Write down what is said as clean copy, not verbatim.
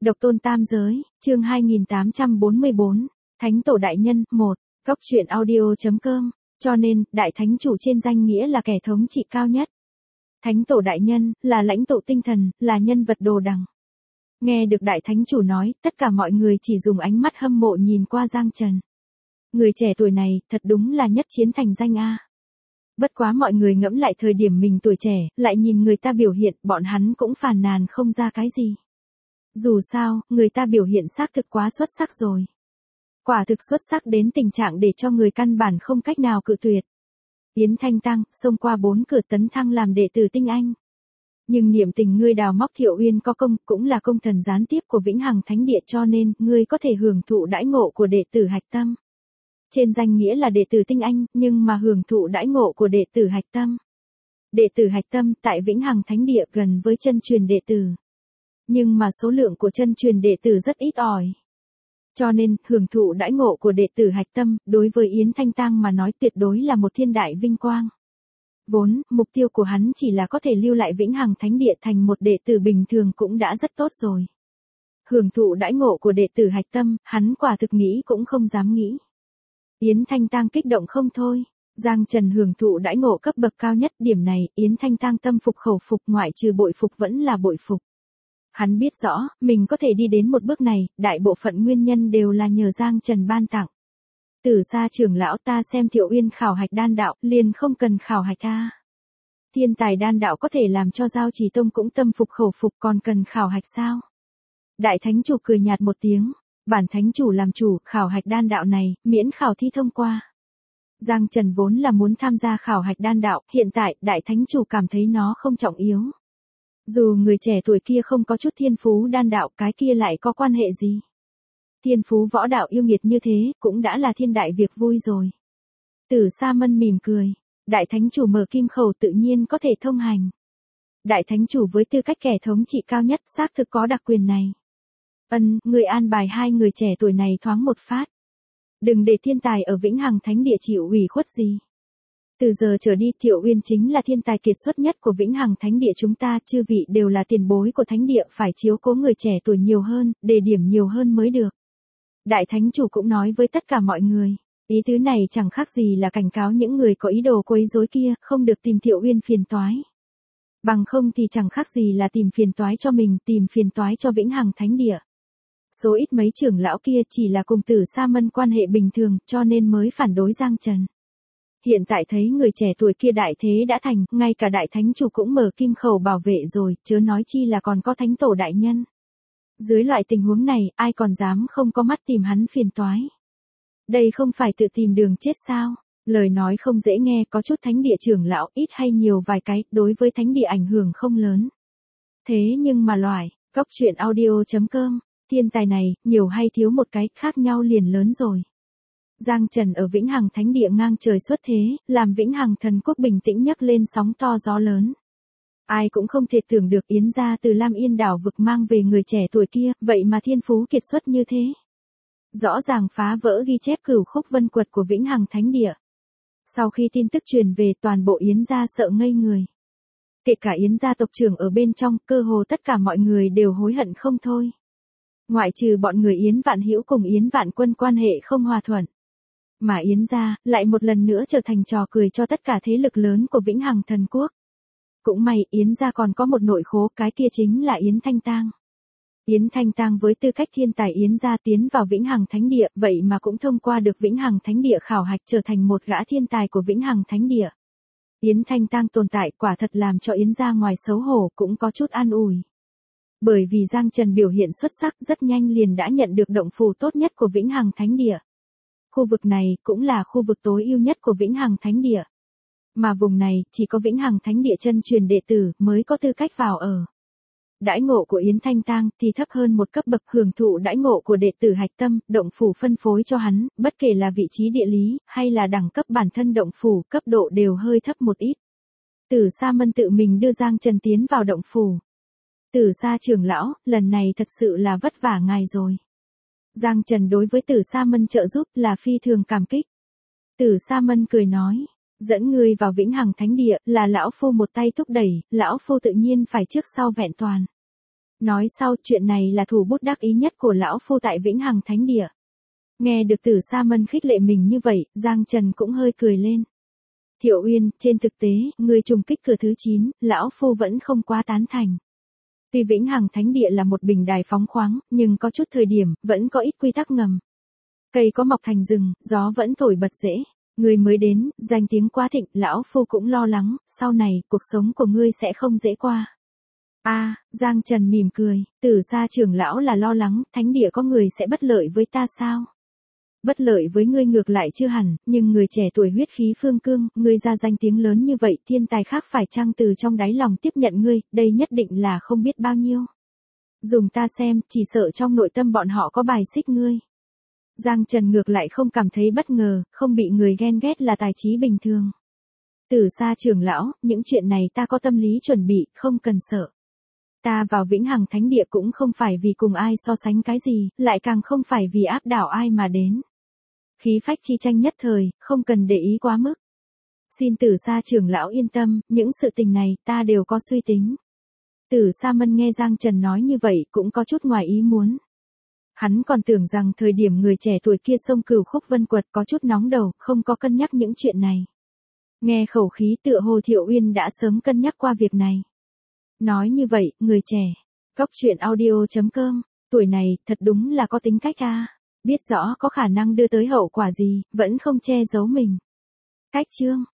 Độc tôn tam giới, chương 2844, Thánh tổ đại nhân, 1, Góc truyện audio.com, cho nên, đại thánh chủ trên danh nghĩa là kẻ thống trị cao nhất. Thánh tổ đại nhân, là lãnh tụ tinh thần, là nhân vật đồ đằng. Nghe được đại thánh chủ nói, tất cả mọi người chỉ dùng ánh mắt hâm mộ nhìn qua Giang Trần. Người trẻ tuổi này, thật đúng là nhất chiến thành danh a. Bất quá mọi người ngẫm lại thời điểm mình tuổi trẻ, lại nhìn người ta biểu hiện, bọn hắn cũng phàn nàn không ra cái gì. Dù sao, người ta biểu hiện xác thực quá xuất sắc rồi. Quả thực xuất sắc đến tình trạng để cho người căn bản không cách nào cự tuyệt. Yến Thanh Tăng, xông qua 4 cửa tấn thăng làm đệ tử tinh anh. Nhưng niệm tình ngươi đào móc Thiệu Uyên có công, cũng là công thần gián tiếp của Vĩnh Hằng Thánh Địa, cho nên, ngươi có thể hưởng thụ đãi ngộ của đệ tử hạch tâm. Trên danh nghĩa là đệ tử tinh anh, nhưng mà hưởng thụ đãi ngộ của đệ tử hạch tâm. Đệ tử hạch tâm tại Vĩnh Hằng Thánh Địa gần với chân truyền đệ tử. Nhưng mà số lượng của chân truyền đệ tử rất ít ỏi. Cho nên, hưởng thụ đãi ngộ của đệ tử hạch tâm, đối với Yến Thanh Tăng mà nói tuyệt đối là một thiên đại vinh quang. Vốn, mục tiêu của hắn chỉ là có thể lưu lại Vĩnh Hằng Thánh Địa thành một đệ tử bình thường cũng đã rất tốt rồi. Hưởng thụ đãi ngộ của đệ tử hạch tâm, hắn quả thực nghĩ cũng không dám nghĩ. Yến Thanh Tăng kích động không thôi. Giang Trần hưởng thụ đãi ngộ cấp bậc cao nhất, điểm này, Yến Thanh Tăng tâm phục khẩu phục, ngoại trừ bội phục vẫn là bội phục. Hắn biết rõ, mình có thể đi đến một bước này, đại bộ phận nguyên nhân đều là nhờ Giang Trần ban tặng. Từ xa trưởng lão, ta xem Thiệu Uyên khảo hạch đan đạo, liền không cần khảo hạch ta. Thiên tài đan đạo có thể làm cho Giao Trì Tông cũng tâm phục khẩu phục, còn cần khảo hạch sao? Đại thánh chủ cười nhạt một tiếng, bản thánh chủ làm chủ, khảo hạch đan đạo này, miễn khảo thi thông qua. Giang Trần vốn là muốn tham gia khảo hạch đan đạo, hiện tại, đại thánh chủ cảm thấy nó không trọng yếu. Dù người trẻ tuổi kia không có chút thiên phú đan đạo, cái kia lại có quan hệ gì? Thiên phú võ đạo yêu nghiệt như thế, cũng đã là thiên đại việc vui rồi. Tử Sa Mân mỉm cười, đại thánh chủ mở kim khẩu tự nhiên có thể thông hành. Đại thánh chủ với tư cách kẻ thống trị cao nhất xác thực có đặc quyền này. Người an bài hai người trẻ tuổi này thoáng một phát. Đừng để thiên tài ở Vĩnh Hằng Thánh Địa chịu ủy khuất gì. Từ giờ trở đi, Thiệu Uyên chính là thiên tài kiệt xuất nhất của Vĩnh Hằng Thánh Địa chúng ta, chư vị đều là tiền bối của Thánh Địa, phải chiếu cố người trẻ tuổi nhiều hơn, đề điểm nhiều hơn mới được. Đại thánh chủ cũng nói với tất cả mọi người, ý tứ này chẳng khác gì là cảnh cáo những người có ý đồ quấy rối kia, không được tìm Thiệu Uyên phiền toái. Bằng không thì chẳng khác gì là tìm phiền toái cho mình, tìm phiền toái cho Vĩnh Hằng Thánh Địa. Số ít mấy trưởng lão kia chỉ là cùng Tử Sa Mân quan hệ bình thường, cho nên mới phản đối Giang Trần. Hiện tại thấy người trẻ tuổi kia đại thế đã thành, ngay cả đại thánh chủ cũng mở kim khẩu bảo vệ rồi, chớ nói chi là còn có thánh tổ đại nhân. Dưới loại tình huống này, ai còn dám không có mắt tìm hắn phiền toái. Đây không phải tự tìm đường chết sao? Lời nói không dễ nghe, có chút thánh địa trưởng lão, ít hay nhiều vài cái, đối với thánh địa ảnh hưởng không lớn. Thế nhưng mà Góc truyện audio.com, thiên tài này, nhiều hay thiếu một cái, khác nhau liền lớn rồi. Giang Trần ở Vĩnh Hằng Thánh Địa ngang trời xuất thế, làm Vĩnh Hằng Thần Quốc bình tĩnh nhấc lên sóng to gió lớn. Ai cũng không thể tưởng được Yến gia từ Lam Yên đảo vực mang về người trẻ tuổi kia, vậy mà thiên phú kiệt xuất như thế. Rõ ràng phá vỡ ghi chép cửu khúc vân quật của Vĩnh Hằng Thánh Địa. Sau khi tin tức truyền về, toàn bộ Yến gia sợ ngây người. Kể cả Yến gia tộc trưởng ở bên trong, cơ hồ tất cả mọi người đều hối hận không thôi. Ngoại trừ bọn người Yến Vạn Hữu cùng Yến Vạn Quân quan hệ không hòa thuận. Mà Yến gia, lại một lần nữa trở thành trò cười cho tất cả thế lực lớn của Vĩnh Hằng Thần Quốc. Cũng may, Yến gia còn có một nội khố, cái kia chính là Yến Thanh Tăng. Yến Thanh Tăng với tư cách thiên tài Yến gia tiến vào Vĩnh Hằng Thánh Địa, vậy mà cũng thông qua được Vĩnh Hằng Thánh Địa khảo hạch trở thành một gã thiên tài của Vĩnh Hằng Thánh Địa. Yến Thanh Tăng tồn tại quả thật làm cho Yến gia ngoài xấu hổ cũng có chút an ủi. Bởi vì Giang Trần biểu hiện xuất sắc, rất nhanh liền đã nhận được động phủ tốt nhất của Vĩnh Hằng Thánh Địa. Khu vực này cũng là khu vực tối ưu nhất của Vĩnh Hằng Thánh Địa. Mà vùng này, chỉ có Vĩnh Hằng Thánh Địa chân truyền đệ tử mới có tư cách vào ở. Đãi ngộ của Yến Thanh Tăng thì thấp hơn một cấp bậc, hưởng thụ đãi ngộ của đệ tử hạch tâm, động phủ phân phối cho hắn, bất kể là vị trí địa lý, hay là đẳng cấp bản thân động phủ, cấp độ đều hơi thấp một ít. Tử Sa Mân tự mình đưa Giang Trần tiến vào động phủ. Tử Sa trưởng lão, lần này thật sự là vất vả ngài rồi. Giang Trần đối với Tử Sa Mân trợ giúp là phi thường cảm kích. Tử Sa Mân cười nói, dẫn ngươi vào Vĩnh Hằng Thánh Địa, là lão phu một tay thúc đẩy, lão phu tự nhiên phải trước sau vẹn toàn. Nói sau chuyện này là thủ bút đắc ý nhất của lão phu tại Vĩnh Hằng Thánh Địa. Nghe được Tử Sa Mân khích lệ mình như vậy, Giang Trần cũng hơi cười lên. Thiệu Uyên, trên thực tế, người trùng kích cửa thứ 9, lão phu vẫn không quá tán thành. Tuy Vĩnh Hằng Thánh Địa là một bình đài phóng khoáng, nhưng có chút thời điểm, vẫn có ít quy tắc ngầm. Cây có mọc thành rừng, gió vẫn thổi bật rễ. Người mới đến, danh tiếng quá thịnh, lão phu cũng lo lắng, sau này, cuộc sống của ngươi sẽ không dễ qua. Giang Trần mỉm cười, Tử Sa trưởng lão là lo lắng, thánh địa có người sẽ bất lợi với ta sao? Bất lợi với ngươi ngược lại chưa hẳn, nhưng người trẻ tuổi huyết khí phương cương, ngươi ra danh tiếng lớn như vậy, thiên tài khác phải chăng từ trong đáy lòng tiếp nhận ngươi, đây nhất định là không biết bao nhiêu. Dùng ta xem, chỉ sợ trong nội tâm bọn họ có bài xích ngươi. Giang Trần ngược lại không cảm thấy bất ngờ, không bị người ghen ghét là tài trí bình thường. Tử Sa trưởng lão, những chuyện này ta có tâm lý chuẩn bị, không cần sợ. Ta vào Vĩnh Hằng Thánh Địa cũng không phải vì cùng ai so sánh cái gì, lại càng không phải vì áp đảo ai mà đến. Khí phách chi tranh nhất thời, không cần để ý quá mức. Xin Tử Sa trưởng lão yên tâm, những sự tình này, ta đều có suy tính. Tử Sa Mân nghe Giang Trần nói như vậy, cũng có chút ngoài ý muốn. Hắn còn tưởng rằng thời điểm người trẻ tuổi kia xông Cửu Khúc Vân Quật có chút nóng đầu, không có cân nhắc những chuyện này. Nghe khẩu khí tựa hồ Thiệu Uyên đã sớm cân nhắc qua việc này. Nói như vậy, người trẻ. Góc truyện audio.com, tuổi này, thật đúng là có tính cách biết rõ có khả năng đưa tới hậu quả gì, vẫn không che giấu mình. Cách chương.